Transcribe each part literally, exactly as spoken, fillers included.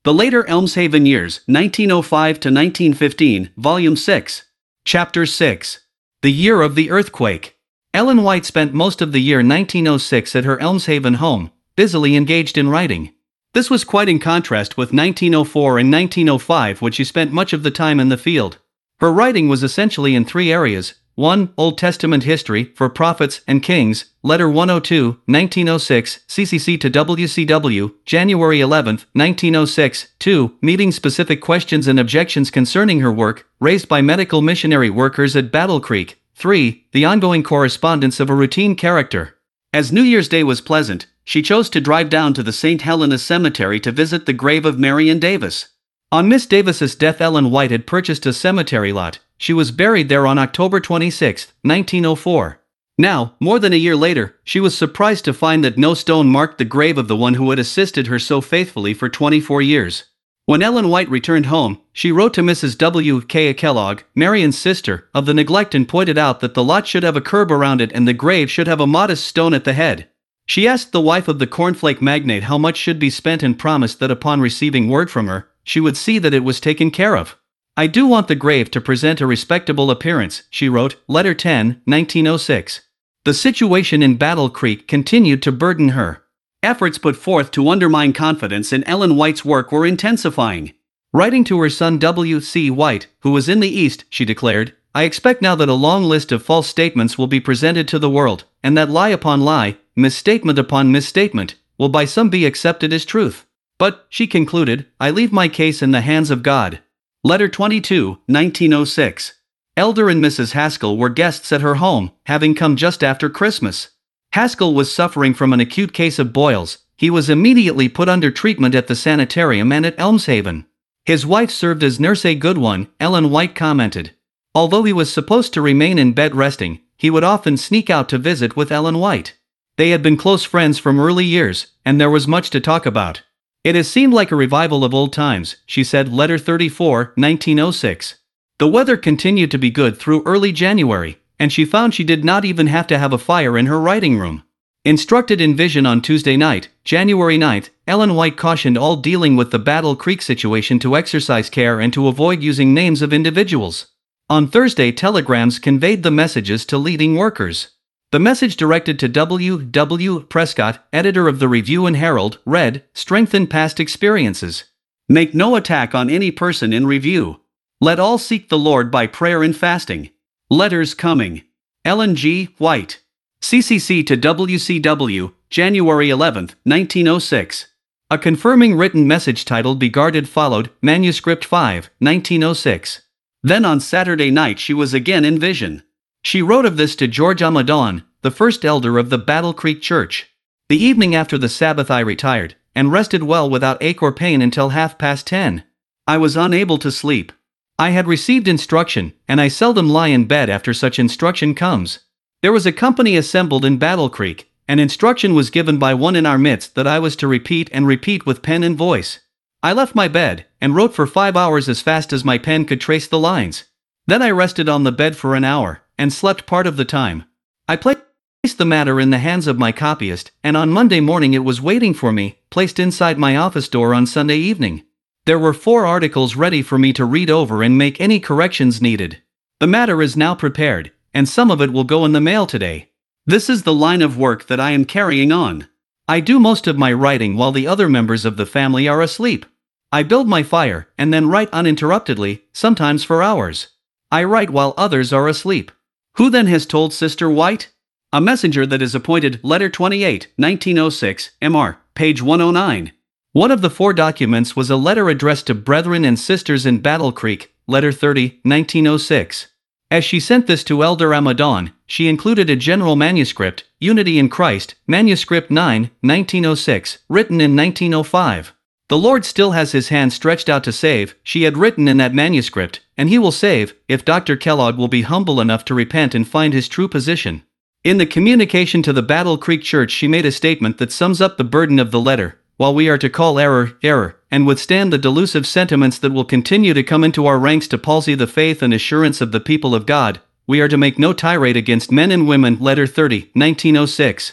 The Later Elmshaven Years, nineteen oh five to nineteen fifteen, Volume six. Chapter six. The Year of the Earthquake. Ellen White spent most of the year nineteen oh six at her Elmshaven home, busily engaged in writing. This was quite in contrast with nineteen oh four and nineteen oh five, when she spent much of the time in the field. Her writing was essentially in three areas. one. Old Testament history, for prophets and kings, Letter one oh two, nineteen oh six, C C C to W C W, January eleventh, nineteen oh six. two. Meeting specific questions and objections concerning her work, raised by medical missionary workers at Battle Creek. three. The ongoing correspondence of a routine character. As New Year's Day was pleasant, she chose to drive down to the Saint Helena Cemetery to visit the grave of Marion Davis. On Miss Davis's death, Ellen White had purchased a cemetery lot. She was buried there on October twenty-sixth, nineteen oh four. Now, more than a year later, she was surprised to find that no stone marked the grave of the one who had assisted her so faithfully for twenty-four years. When Ellen White returned home, she wrote to Missus W K Kellogg, Marion's sister, of the neglect, and pointed out that the lot should have a curb around it and the grave should have a modest stone at the head. She asked the wife of the cornflake magnate how much should be spent and promised that upon receiving word from her, she would see that it was taken care of. "I do want the grave to present a respectable appearance," she wrote, Letter ten, nineteen oh six. The situation in Battle Creek continued to burden her. Efforts put forth to undermine confidence in Ellen White's work were intensifying. Writing to her son W C White, who was in the East, she declared, "I expect now that a long list of false statements will be presented to the world, and that lie upon lie, misstatement upon misstatement, will by some be accepted as truth. But," she concluded, "I leave my case in the hands of God." Letter twenty-two, nineteen oh six. Elder and Missus Haskell were guests at her home, having come just after Christmas. Haskell was suffering from an acute case of boils. He was immediately put under treatment at the sanitarium and at Elmshaven. His wife served as nurse. "A good one," Ellen White commented. Although he was supposed to remain in bed resting, he would often sneak out to visit with Ellen White. They had been close friends from early years, and there was much to talk about. "It has seemed like a revival of old times," she said, Letter thirty-four, nineteen oh six. The weather continued to be good through early January, and she found she did not even have to have a fire in her writing room. Instructed in vision on Tuesday night, January ninth, Ellen White cautioned all dealing with the Battle Creek situation to exercise care and to avoid using names of individuals. On Thursday, telegrams conveyed the messages to leading workers. The message, directed to W W Prescott, editor of the Review and Herald, read, "Strengthen past experiences. Make no attack on any person in review. Let all seek the Lord by prayer and fasting. Letters coming. Ellen G. White. C C C to W C W, January eleventh, nineteen oh six. A confirming written message titled "Be Guarded" followed, Manuscript five, nineteen oh six. Then on Saturday night she was again in vision. She wrote of this to George Amadon, the first elder of the Battle Creek Church. "The evening after the Sabbath I retired, and rested well without ache or pain until half past ten. I was unable to sleep. I had received instruction, and I seldom lie in bed after such instruction comes. There was a company assembled in Battle Creek, and instruction was given by one in our midst that I was to repeat and repeat with pen and voice. I left my bed, and wrote for five hours as fast as my pen could trace the lines. Then I rested on the bed for an hour, and slept part of the time. I placed the matter in the hands of my copyist, and on Monday morning it was waiting for me, placed inside my office door on Sunday evening. There were four articles ready for me to read over and make any corrections needed. The matter is now prepared, and some of it will go in the mail today. This is the line of work that I am carrying on. I do most of my writing while the other members of the family are asleep. I build my fire, and then write uninterruptedly, sometimes for hours. I write while others are asleep. Who then has told Sister White? A messenger that is appointed, Letter twenty-eight, nineteen oh six, M R, page one oh nine. One of the four documents was a letter addressed to brethren and sisters in Battle Creek, Letter thirty, nineteen oh six. As she sent this to Elder Amadon, she included a general manuscript, Unity in Christ, Manuscript nine, nineteen oh six, written in nineteen oh five. "The Lord still has his hand stretched out to save," she had written in that manuscript, "and he will save, if Doctor Kellogg will be humble enough to repent and find his true position." In the communication to the Battle Creek Church she made a statement that sums up the burden of the letter. "While we are to call error, error, and withstand the delusive sentiments that will continue to come into our ranks to palsy the faith and assurance of the people of God, we are to make no tirade against men and women." Letter thirty, nineteen oh six.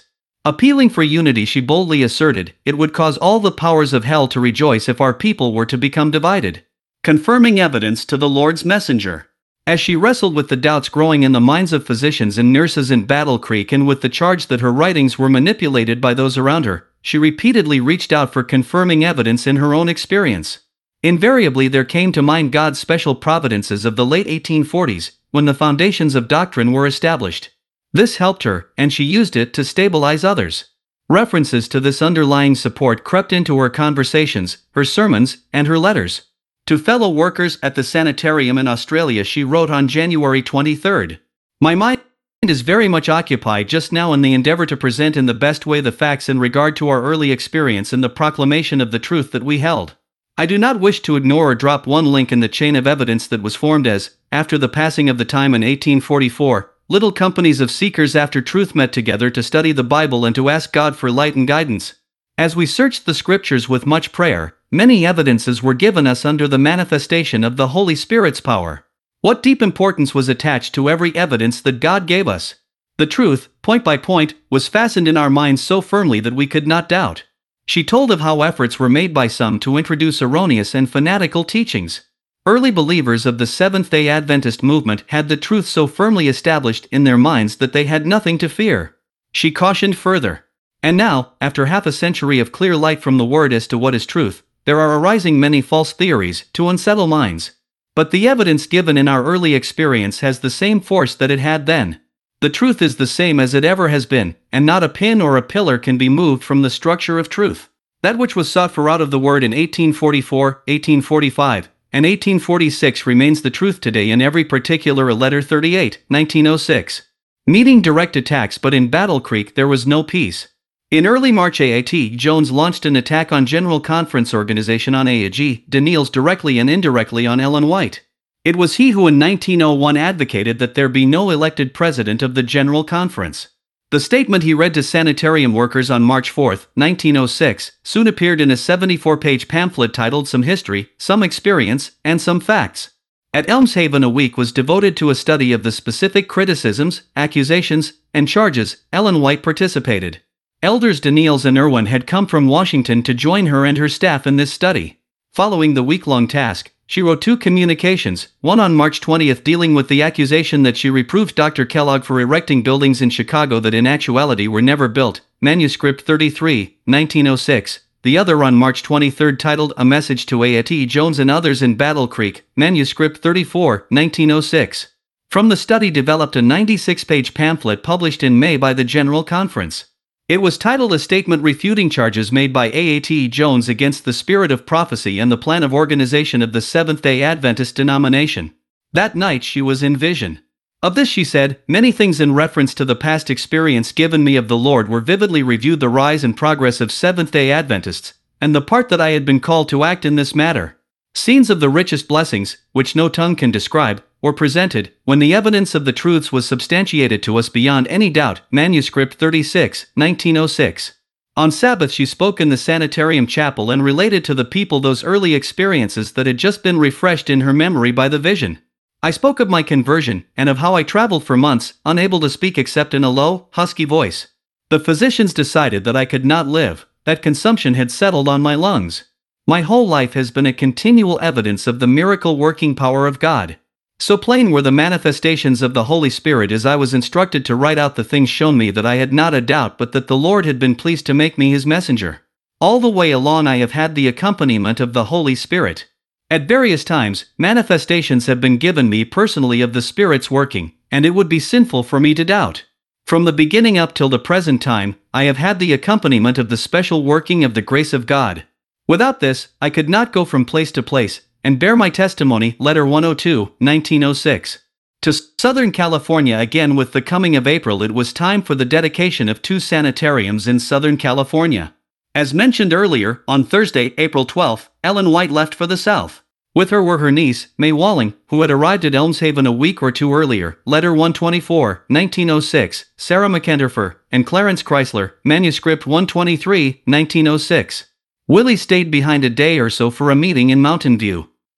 Appealing for unity, she boldly asserted, it would cause all the powers of hell to rejoice if our people were to become divided. Confirming evidence to the Lord's messenger. As she wrestled with the doubts growing in the minds of physicians and nurses in Battle Creek and with the charge that her writings were manipulated by those around her, she repeatedly reached out for confirming evidence in her own experience. Invariably there came to mind God's special providences of the late eighteen forties, when the foundations of doctrine were established. This helped her, and she used it to stabilize others. References to this underlying support crept into her conversations, her sermons, and her letters. To fellow workers at the sanitarium in Australia, she wrote on January twenty-third, "My mind is very much occupied just now in the endeavor to present in the best way the facts in regard to our early experience in the proclamation of the truth that we held. I do not wish to ignore or drop one link in the chain of evidence that was formed as, after the passing of the time in eighteen forty-four, little companies of seekers after truth met together to study the Bible and to ask God for light and guidance. As we searched the scriptures with much prayer, many evidences were given us under the manifestation of the Holy Spirit's power. What deep importance was attached to every evidence that God gave us! The truth, point by point, was fastened in our minds so firmly that we could not doubt." She told of how efforts were made by some to introduce erroneous and fanatical teachings. Early believers of the Seventh-day Adventist movement had the truth so firmly established in their minds that they had nothing to fear. She cautioned further. And now, after half a century of clear light from the Word as to what is truth, there are arising many false theories to unsettle minds. But the evidence given in our early experience has the same force that it had then. The truth is the same as it ever has been, and not a pin or a pillar can be moved from the structure of truth. That which was sought for out of the Word in eighteen forty-four, eighteen forty-five, and eighteen forty-six remains the truth today in every particular. Letter thirty-eight, nineteen oh six. Meeting direct attacks, but in Battle Creek there was no peace. In early March, A A T Jones launched an attack on General Conference Organization on A A G Daniels directly and indirectly on Ellen White. It was he who in nineteen oh one advocated that there be no elected president of the General Conference. The statement he read to sanitarium workers on March fourth, nineteen oh six, soon appeared in a seventy-four page pamphlet titled Some History, Some Experience, and Some Facts. At Elmshaven, a week was devoted to a study of the specific criticisms, accusations, and charges. Ellen White participated. Elders Daniels and Irwin had come from Washington to join her and her staff in this study. Following the week-long task, she wrote two communications, one on March twentieth dealing with the accusation that she reproved Doctor Kellogg for erecting buildings in Chicago that in actuality were never built, manuscript thirty-three, nineteen oh six, the other on March twenty-third titled A Message to A A T Jones and Others in Battle Creek, manuscript thirty-four, nineteen oh six. From the study developed a ninety-six page pamphlet published in May by the General Conference. It was titled A Statement Refuting Charges Made by A A T Jones Against the Spirit of Prophecy and the Plan of Organization of the Seventh-day Adventist Denomination. That night she was in vision. Of this she said, "Many things in reference to the past experience given me of the Lord were vividly reviewed, the rise and progress of Seventh-day Adventists, and the part that I had been called to act in this matter. Scenes of the richest blessings, which no tongue can describe, were presented, when the evidence of the truths was substantiated to us beyond any doubt." Manuscript thirty-six, nineteen oh six. On Sabbath she spoke in the sanitarium chapel and related to the people those early experiences that had just been refreshed in her memory by the vision. "I spoke of my conversion, and of how I traveled for months, unable to speak except in a low, husky voice. The physicians decided that I could not live, that consumption had settled on my lungs. My whole life has been a continual evidence of the miracle-working power of God. So plain were the manifestations of the Holy Spirit as I was instructed to write out the things shown me that I had not a doubt but that the Lord had been pleased to make me His messenger. All the way along I have had the accompaniment of the Holy Spirit. At various times, manifestations have been given me personally of the Spirit's working, and it would be sinful for me to doubt. From the beginning up till the present time, I have had the accompaniment of the special working of the grace of God. Without this, I could not go from place to place, and bear my testimony." Letter one oh two, nineteen oh six. To Southern California again. With the coming of April it was time for the dedication of two sanitariums in Southern California. As mentioned earlier, on Thursday, April twelfth, Ellen White left for the South. With her were her niece, May Walling, who had arrived at Elmshaven a week or two earlier, Letter one twenty-four, nineteen oh six, Sarah McEnderfer, and Clarence Chrysler, manuscript one twenty-three, nineteen oh six. Willie stayed behind a day or so for a meeting in Mountain View.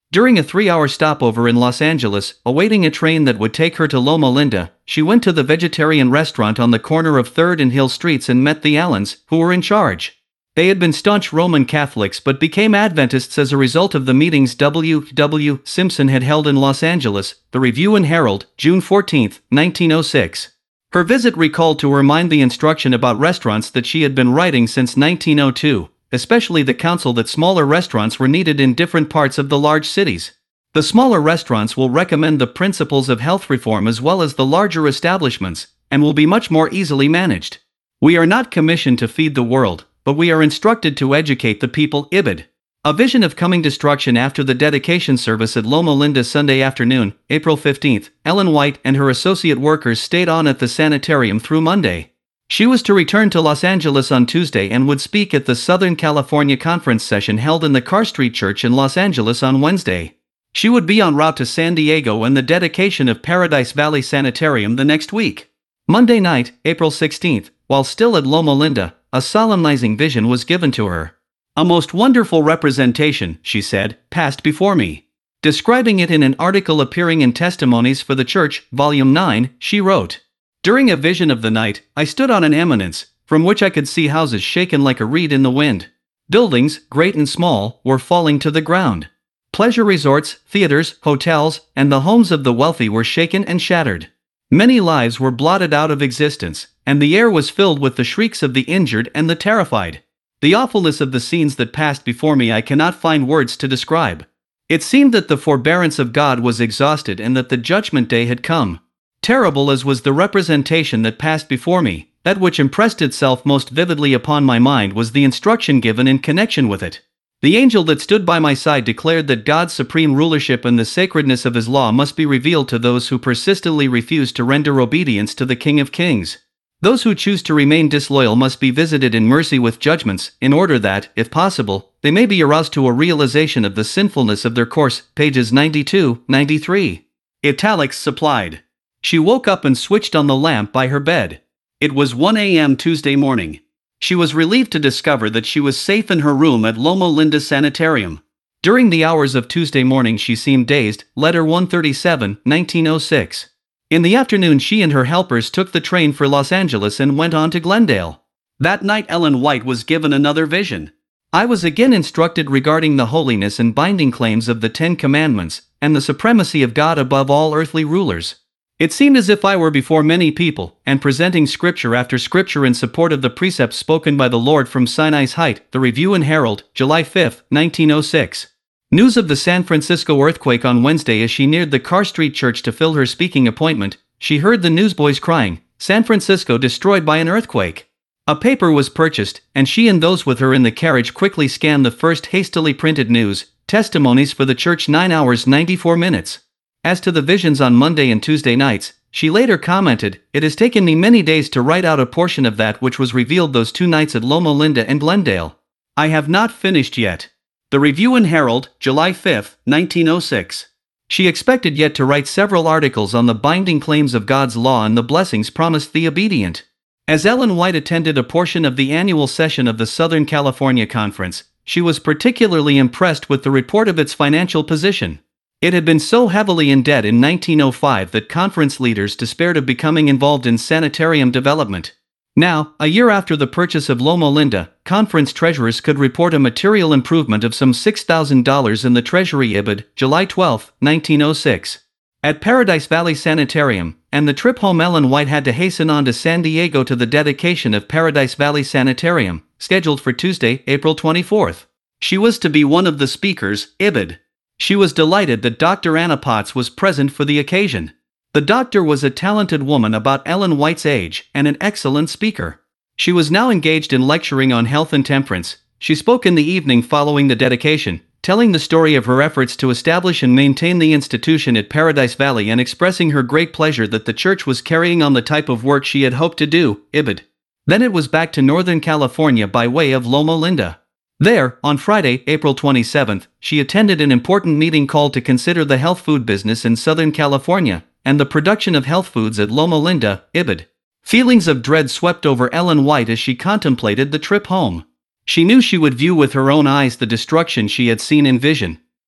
During a three-hour stopover in Los Angeles, awaiting a train that would take her to Loma Linda, she went to the vegetarian restaurant on the corner of third and Hill Streets and met the Allens, who were in charge. They had been staunch Roman Catholics but became Adventists as a result of the meetings W W Simpson had held in Los Angeles, the Review and Herald, June fourteenth, nineteen oh six. Her visit recalled to her mind the instruction about restaurants that she had been writing since nineteen oh two, especially the counsel that smaller restaurants were needed in different parts of the large cities. The smaller restaurants will recommend the principles of health reform as well as the larger establishments, and will be much more easily managed. We are not commissioned to feed the world, but we are instructed to educate the people. Ibid. A vision of coming destruction. After the dedication service at Loma Linda Sunday afternoon, April fifteenth, Ellen White and her associate workers stayed on at the sanitarium through Monday. She was to return to Los Angeles on Tuesday and would speak at the Southern California Conference session held in the Carr Street Church in Los Angeles on Wednesday. She would be en route to San Diego and the dedication of Paradise Valley Sanitarium the next week. Monday night, April sixteenth, while still at Loma Linda, a solemnizing vision was given to her. "A most wonderful representation," she said, "passed before me." Describing it in an article appearing in Testimonies for the Church, Volume nine, she wrote, "During a vision of the night, I stood on an eminence, from which I could see houses shaken like a reed in the wind. Buildings, great and small, were falling to the ground. Pleasure resorts, theaters, hotels, and the homes of the wealthy were shaken and shattered. Many lives were blotted out of existence, and the air was filled with the shrieks of the injured and the terrified. The awfulness of the scenes that passed before me I cannot find words to describe. It seemed that the forbearance of God was exhausted and that the judgment day had come. Terrible as was the representation that passed before me, that which impressed itself most vividly upon my mind was the instruction given in connection with it. The angel that stood by my side declared that God's supreme rulership and the sacredness of His law must be revealed to those who persistently refuse to render obedience to the King of Kings. Those who choose to remain disloyal must be visited in mercy with judgments, in order that, if possible, they may be aroused to a realization of the sinfulness of their course." Pages ninety-two, ninety-three. Italics supplied. She woke up and switched on the lamp by her bed. It was one A M Tuesday morning. She was relieved to discover that she was safe in her room at Loma Linda Sanitarium. During the hours of Tuesday morning she seemed dazed. Letter one thirty-seven, nineteen oh six. In the afternoon she and her helpers took the train for Los Angeles and went on to Glendale. That night Ellen White was given another vision. "I was again instructed regarding the holiness and binding claims of the Ten Commandments, and the supremacy of God above all earthly rulers. It seemed as if I were before many people, and presenting scripture after scripture in support of the precepts spoken by the Lord from Sinai's height." The Review and Herald, July fifth, nineteen oh six. News of the San Francisco earthquake on Wednesday. As she neared the Carr Street Church to fill her speaking appointment, she heard the newsboys crying, "San Francisco destroyed by an earthquake." A paper was purchased, and she and those with her in the carriage quickly scanned the first hastily printed news, Testimonies for the Church, nine hours ninety-four minutes. As to the visions on Monday and Tuesday nights, she later commented, "It has taken me many days to write out a portion of that which was revealed those two nights at Loma Linda and Glendale. I have not finished yet." The Review and Herald, July fifth, nineteen oh six. She expected yet to write several articles on the binding claims of God's law and the blessings promised the obedient. As Ellen White attended a portion of the annual session of the Southern California Conference, she was particularly impressed with the report of its financial position. It had been so heavily in debt in nineteen oh five that conference leaders despaired of becoming involved in sanitarium development. Now, a year after the purchase of Loma Linda, conference treasurers could report a material improvement of some six thousand dollars in the treasury. Ibid, July twelfth, nineteen oh six. At Paradise Valley Sanitarium, and the trip home Ellen White had to hasten on to San Diego to the dedication of Paradise Valley Sanitarium, scheduled for Tuesday, April twenty-fourth. She was to be one of the speakers. Ibid. She was delighted that Doctor Anna Potts was present for the occasion. The doctor was a talented woman about Ellen White's age and an excellent speaker. She was now engaged in lecturing on health and temperance. She spoke in the evening following the dedication, telling the story of her efforts to establish and maintain the institution at Paradise Valley and expressing her great pleasure that the church was carrying on the type of work she had hoped to do. Ibid. Then it was back to Northern California by way of Loma Linda. There, on Friday, April twenty-seventh, she attended an important meeting called to consider the health food business in Southern California and the production of health foods at Loma Linda. Ibid. Feelings of dread swept over Ellen White as she contemplated the trip home. She knew she would view with her own eyes the destruction she had seen in vision.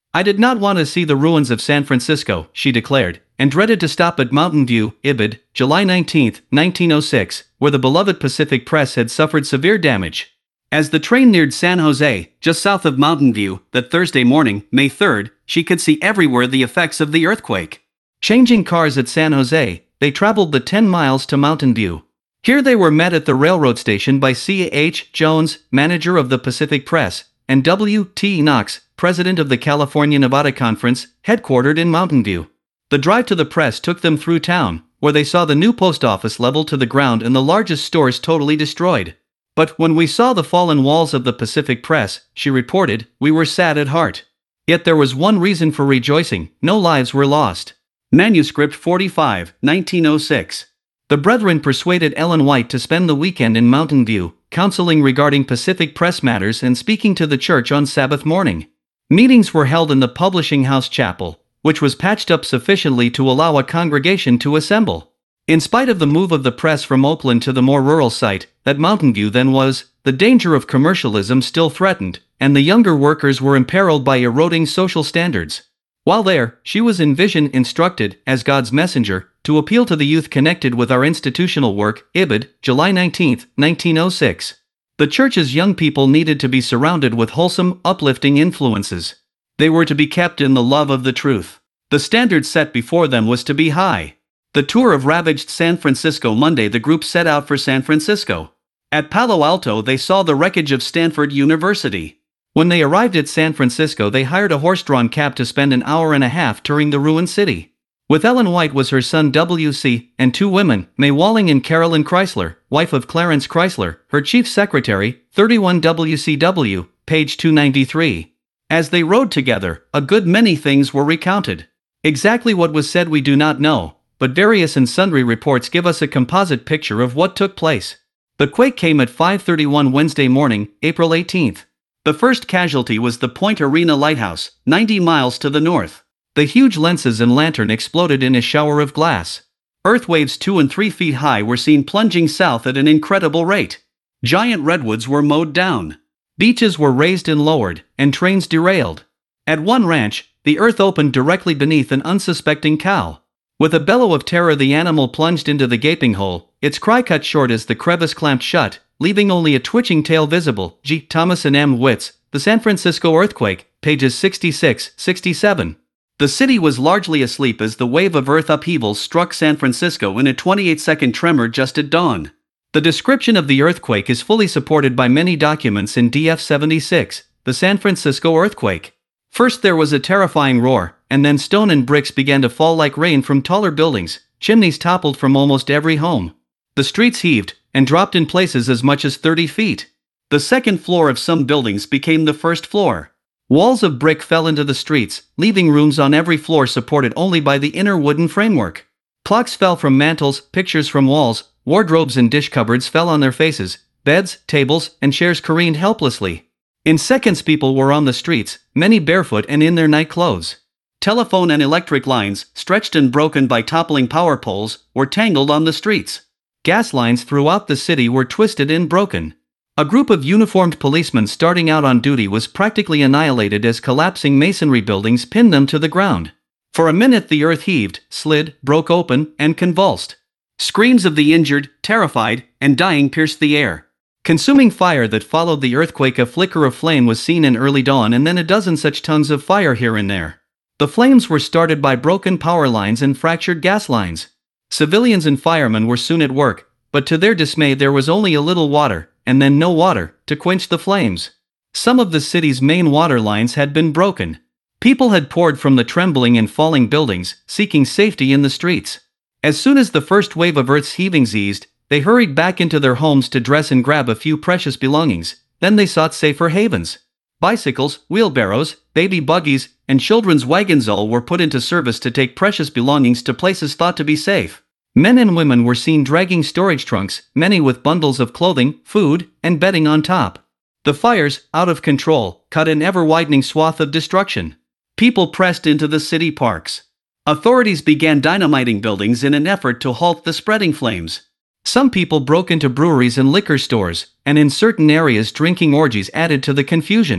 I did not want to see the ruins of San Francisco, she declared, and dreaded to stop at Mountain View, Ibid, July nineteenth, nineteen oh six, where the beloved Pacific Press had suffered severe damage. As the train neared San Jose, just south of Mountain View, that Thursday morning, May third, she could see everywhere the effects of the earthquake. Changing cars at San Jose, they traveled the ten miles to Mountain View. Here they were met at the railroad station by C H Jones, manager of the Pacific Press, and W T Knox, president of the California-Nevada Conference, headquartered in Mountain View. The drive to the press took them through town, where they saw the new post office leveled to the ground and the largest stores totally destroyed. But when we saw the fallen walls of the Pacific Press, she reported, we were sad at heart. Yet there was one reason for rejoicing: no lives were lost. Manuscript forty-five, nineteen oh six. The Brethren persuaded Ellen White to spend the weekend in Mountain View, counseling regarding Pacific Press matters and speaking to the church on Sabbath morning. Meetings were held in the Publishing House Chapel, which was patched up sufficiently to allow a congregation to assemble. In spite of the move of the press from Oakland to the more rural site that Mountain View then was, the danger of commercialism still threatened, and the younger workers were imperiled by eroding social standards. While there, she was in vision instructed, as God's messenger, to appeal to the youth connected with our institutional work, Ibid, July nineteenth, nineteen oh six. The church's young people needed to be surrounded with wholesome, uplifting influences. They were to be kept in the love of the truth. The standard set before them was to be high. The tour of ravaged San Francisco. Monday, the group set out for San Francisco. At Palo Alto, they saw the wreckage of Stanford University. When they arrived at San Francisco, they hired a horse-drawn cab to spend an hour and a half touring the ruined city. With Ellen White was her son W C, and two women, May Walling and Carolyn Chrysler, wife of Clarence Chrysler, her chief secretary, thirty-one W C W, page two ninety-three. As they rode together, a good many things were recounted. Exactly what was said we do not know, but various and sundry reports give us a composite picture of what took place. The quake came at five thirty-one Wednesday morning, April eighteenth. The first casualty was the Point Arena Lighthouse, ninety miles to the north. The huge lenses and lantern exploded in a shower of glass. Earth waves two and three feet high were seen plunging south at an incredible rate. Giant redwoods were mowed down. Beaches were raised and lowered, and trains derailed. At one ranch, the earth opened directly beneath an unsuspecting cow. With a bellow of terror, the animal plunged into the gaping hole, its cry cut short as the crevice clamped shut, leaving only a twitching tail visible. G. Thomas and M. Witts, The San Francisco Earthquake, pages sixty-six, sixty-seven. The city was largely asleep as the wave of earth upheavals struck San Francisco in a twenty-eight second tremor just at dawn. The description of the earthquake is fully supported by many documents in D F seventy-six, the San Francisco earthquake. First there was a terrifying roar, and then stone and bricks began to fall like rain from taller buildings, chimneys toppled from almost every home. The streets heaved, and dropped in places as much as thirty feet. The second floor of some buildings became the first floor. Walls of brick fell into the streets, leaving rooms on every floor supported only by the inner wooden framework. Clocks fell from mantels, pictures from walls, wardrobes and dish cupboards fell on their faces, beds, tables, and chairs careened helplessly. In seconds people were on the streets, many barefoot and in their night clothes. Telephone and electric lines, stretched and broken by toppling power poles, were tangled on the streets. Gas lines throughout the city were twisted and broken. A group of uniformed policemen starting out on duty was practically annihilated as collapsing masonry buildings pinned them to the ground. For a minute the earth heaved, slid, broke open, and convulsed. Screams of the injured, terrified, and dying pierced the air. Consuming fire that followed the earthquake. A flicker of flame was seen in early dawn, and then a dozen such tons of fire here and there. The flames were started by broken power lines and fractured gas lines. Civilians and firemen were soon at work, but to their dismay there was only a little water, and then no water, to quench the flames. Some of the city's main water lines had been broken. People had poured from the trembling and falling buildings, seeking safety in the streets. As soon as the first wave of earth's heavings eased, they hurried back into their homes to dress and grab a few precious belongings. Then they sought safer havens. Bicycles, wheelbarrows, baby buggies, and children's wagons all were put into service to take precious belongings to places thought to be safe. Men and women were seen dragging storage trunks, many with bundles of clothing, food, and bedding on top. The fires, out of control, cut an ever-widening swath of destruction. People pressed into the city parks. Authorities began dynamiting buildings in an effort to halt the spreading flames. Some people broke into breweries and liquor stores, and in certain areas drinking orgies added to the confusion.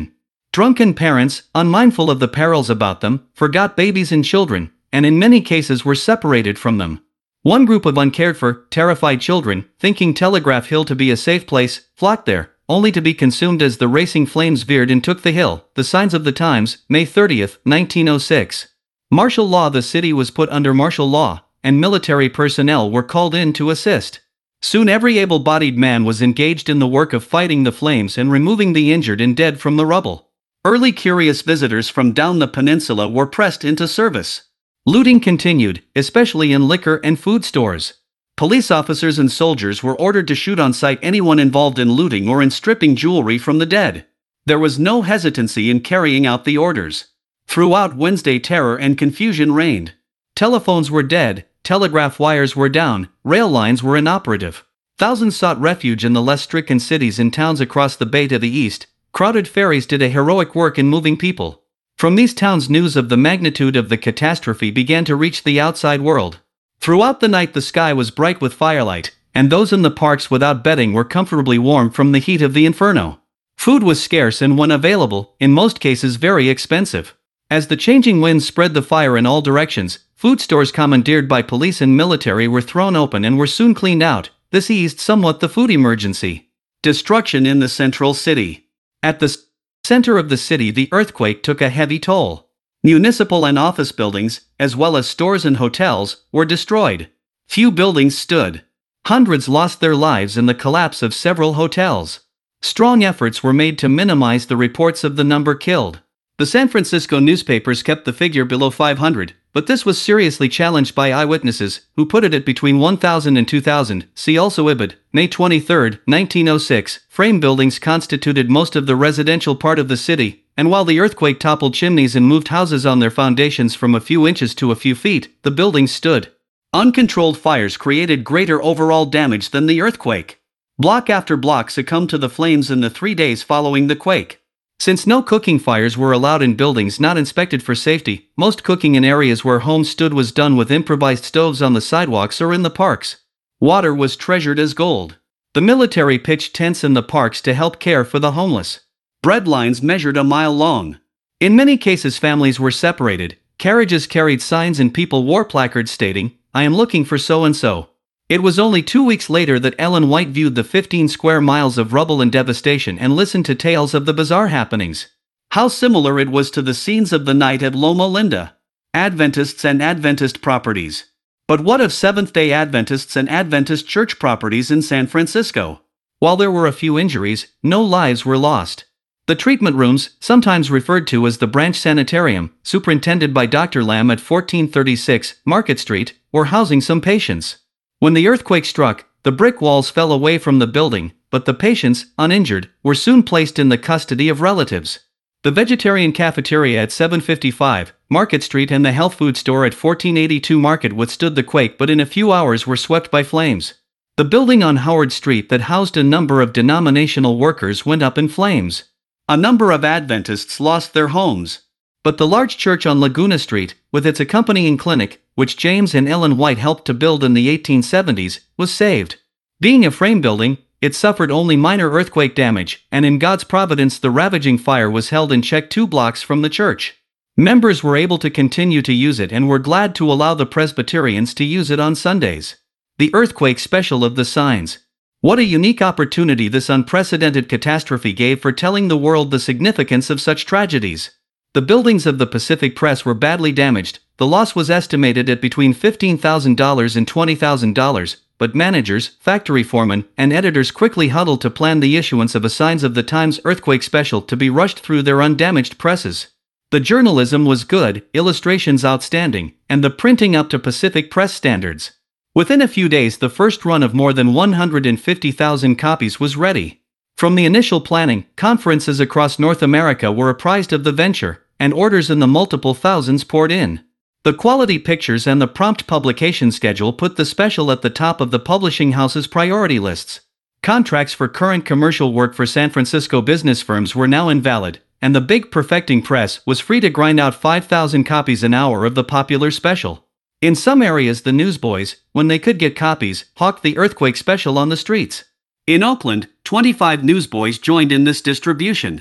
Drunken parents, unmindful of the perils about them, forgot babies and children, and in many cases were separated from them. One group of uncared-for, terrified children, thinking Telegraph Hill to be a safe place, flocked there, only to be consumed as the racing flames veered and took the hill. The Signs of the Times, May thirtieth, nineteen oh six. Martial law. The city was put under martial law, and military personnel were called in to assist. Soon every able-bodied man was engaged in the work of fighting the flames and removing the injured and dead from the rubble. Early curious visitors from down the peninsula were pressed into service. Looting continued, especially in liquor and food stores. Police officers and soldiers were ordered to shoot on sight anyone involved in looting or in stripping jewelry from the dead. There was no hesitancy in carrying out the orders. Throughout Wednesday, terror and confusion reigned. Telephones were dead, telegraph wires were down, rail lines were inoperative. Thousands sought refuge in the less stricken cities and towns across the bay to the east. Crowded ferries did a heroic work in moving people. From these towns, news of the magnitude of the catastrophe began to reach the outside world. Throughout the night the sky was bright with firelight, and those in the parks without bedding were comfortably warm from the heat of the inferno. Food was scarce and when available, in most cases very expensive. As the changing winds spread the fire in all directions, food stores commandeered by police and military were thrown open and were soon cleaned out. This eased somewhat the food emergency. Destruction in the central city. At the center of the city, the earthquake took a heavy toll. Municipal and office buildings, as well as stores and hotels, were destroyed. Few buildings stood. Hundreds lost their lives in the collapse of several hotels. Strong efforts were made to minimize the reports of the number killed. The San Francisco newspapers kept the figure below five hundred, but this was seriously challenged by eyewitnesses, who put it at between one thousand and two thousand. See also Ibid, May twenty-third, nineteen oh six. Frame buildings constituted most of the residential part of the city, and while the earthquake toppled chimneys and moved houses on their foundations from a few inches to a few feet, the buildings stood. Uncontrolled fires created greater overall damage than the earthquake. Block after block succumbed to the flames in the three days following the quake. Since no cooking fires were allowed in buildings not inspected for safety, most cooking in areas where homes stood was done with improvised stoves on the sidewalks or in the parks. Water was treasured as gold. The military pitched tents in the parks to help care for the homeless. Bread lines measured a mile long. In many cases families were separated, carriages carried signs and people wore placards stating, "I am looking for so-and-so." It was only two weeks later that Ellen White viewed the fifteen square miles of rubble and devastation and listened to tales of the bizarre happenings. How similar it was to the scenes of the night at Loma Linda. Adventists and Adventist properties. But what of Seventh-day Adventists and Adventist church properties in San Francisco? While there were a few injuries, no lives were lost. The treatment rooms, sometimes referred to as the Branch Sanitarium, superintended by Doctor Lamb at fourteen thirty-six Market Street, were housing some patients. When the earthquake struck, the brick walls fell away from the building, but the patients, uninjured, were soon placed in the custody of relatives. The vegetarian cafeteria at seven fifty-five Market Street and the health food store at fourteen eighty-two Market withstood the quake but in a few hours were swept by flames. The building on Howard Street that housed a number of denominational workers went up in flames. A number of Adventists lost their homes. But the large church on Laguna Street, with its accompanying clinic, which James and Ellen White helped to build in the eighteen seventies, was saved. Being a frame building, it suffered only minor earthquake damage, and in God's providence the ravaging fire was held in check two blocks from the church. Members were able to continue to use it and were glad to allow the Presbyterians to use it on Sundays. The earthquake special of the Signs. What a unique opportunity this unprecedented catastrophe gave for telling the world the significance of such tragedies. The buildings of the Pacific Press were badly damaged. The loss was estimated at between fifteen thousand dollars and twenty thousand dollars, but managers, factory foremen, and editors quickly huddled to plan the issuance of a Signs of the Times earthquake special to be rushed through their undamaged presses. The journalism was good, illustrations outstanding, and the printing up to Pacific Press standards. Within a few days the first run of more than one hundred fifty thousand copies was ready. From the initial planning, conferences across North America were apprised of the venture, and orders in the multiple thousands poured in. The quality pictures and the prompt publication schedule put the special at the top of the publishing house's priority lists. Contracts for current commercial work for San Francisco business firms were now invalid, and the big perfecting press was free to grind out five thousand copies an hour of the popular special. In some areas the newsboys, when they could get copies, hawked the earthquake special on the streets. In Oakland, twenty-five newsboys joined in this distribution.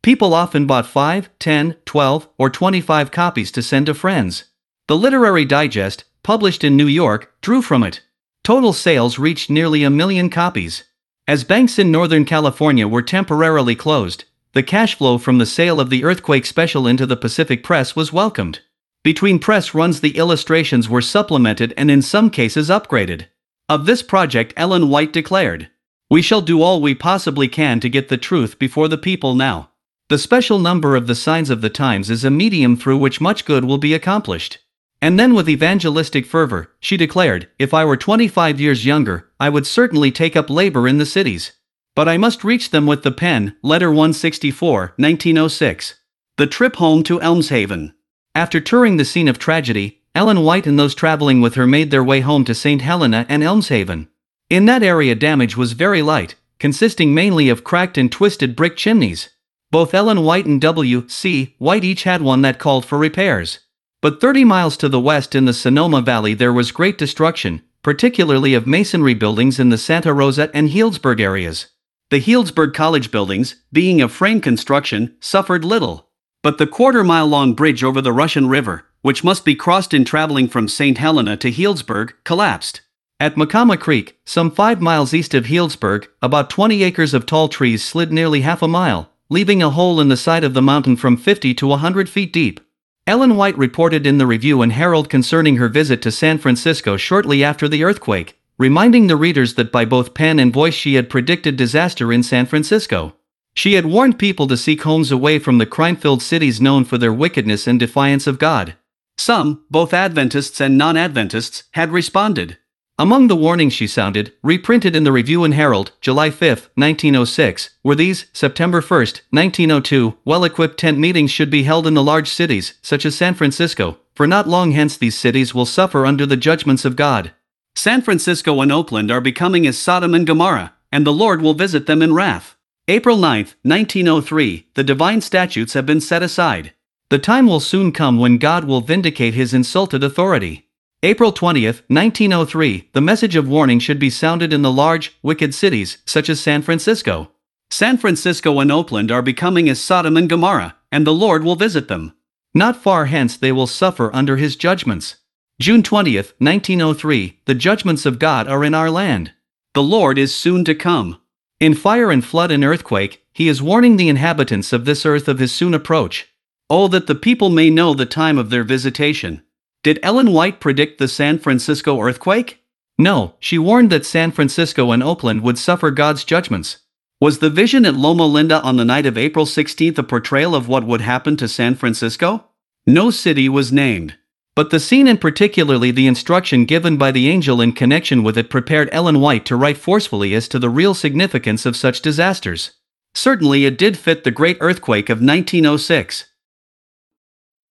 People often bought five, ten, twelve, or twenty-five copies to send to friends. The Literary Digest, published in New York, drew from it. Total sales reached nearly a million copies. As banks in Northern California were temporarily closed, the cash flow from the sale of the Earthquake special into the Pacific Press was welcomed. Between press runs, the illustrations were supplemented and in some cases upgraded. Of this project, Ellen White declared, "We shall do all we possibly can to get the truth before the people now. The special number of the Signs of the Times is a medium through which much good will be accomplished." And then with evangelistic fervor, she declared, "If I were twenty-five years younger, I would certainly take up labor in the cities. But I must reach them with the pen." Letter one sixty-four, nineteen oh six. The trip home to Elmshaven. After touring the scene of tragedy, Ellen White and those traveling with her made their way home to Saint Helena and Elmshaven. In that area, damage was very light, consisting mainly of cracked and twisted brick chimneys. Both Ellen White and W C White each had one that called for repairs. But thirty miles to the west in the Sonoma Valley there was great destruction, particularly of masonry buildings in the Santa Rosa and Healdsburg areas. The Healdsburg College buildings, being of frame construction, suffered little. But the quarter-mile-long bridge over the Russian River, which must be crossed in traveling from Saint Helena to Healdsburg, collapsed. At Macama Creek, some five miles east of Healdsburg, about twenty acres of tall trees slid nearly half a mile, leaving a hole in the side of the mountain from fifty to a hundred feet deep. Ellen White reported in the Review and Herald concerning her visit to San Francisco shortly after the earthquake, reminding the readers that by both pen and voice she had predicted disaster in San Francisco. She had warned people to seek homes away from the crime-filled cities known for their wickedness and defiance of God. Some, both Adventists and non-Adventists, had responded. Among the warnings she sounded, reprinted in the Review and Herald, July fifth, nineteen oh six, were these: September first, nineteen oh two, well-equipped tent meetings should be held in the large cities, such as San Francisco, for not long hence these cities will suffer under the judgments of God. San Francisco and Oakland are becoming as Sodom and Gomorrah, and the Lord will visit them in wrath. April ninth, nineteen oh three, the divine statutes have been set aside. The time will soon come when God will vindicate his insulted authority. April twentieth, nineteen oh three, the message of warning should be sounded in the large, wicked cities, such as San Francisco. San Francisco and Oakland are becoming as Sodom and Gomorrah, and the Lord will visit them. Not far hence they will suffer under his judgments. June twentieth, nineteen oh three, the judgments of God are in our land. The Lord is soon to come. In fire and flood and earthquake, he is warning the inhabitants of this earth of his soon approach. Oh, that the people may know the time of their visitation. Did Ellen White predict the San Francisco earthquake? No, she warned that San Francisco and Oakland would suffer God's judgments. Was the vision at Loma Linda on the night of April sixteenth a portrayal of what would happen to San Francisco? No city was named. But the scene and particularly the instruction given by the angel in connection with it prepared Ellen White to write forcefully as to the real significance of such disasters. Certainly it did fit the great earthquake of nineteen oh six.